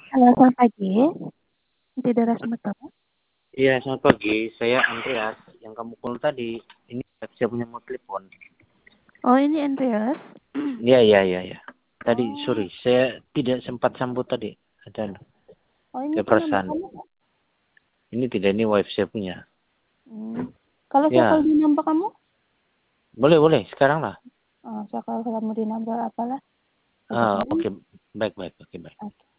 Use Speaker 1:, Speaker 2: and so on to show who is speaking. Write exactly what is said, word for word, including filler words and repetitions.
Speaker 1: Halo, selamat pagi. Tidak Rasmata.
Speaker 2: Iya, selamat pagi. Saya Andreas. Yang kamu call tadi, ini saya punya mau telepon.
Speaker 1: Oh, ini Andreas.
Speaker 2: Iya, iya, iya, iya. Tadi,
Speaker 1: Oh.
Speaker 2: sorry, saya tidak sempat sambut tadi. Ada
Speaker 1: Oh, ini kan nomor
Speaker 2: keperasaan.
Speaker 1: kamu?
Speaker 2: Ini tidak, ini wife saya punya.
Speaker 1: Hmm. Kalau saya
Speaker 2: Ya,
Speaker 1: call di nomor kamu?
Speaker 2: boleh, boleh. Sekarang lah.
Speaker 1: Oh, saya call kamu di nomor apalah?
Speaker 2: Ah, oke. Baik, baik. Oke, baik.
Speaker 1: Oke.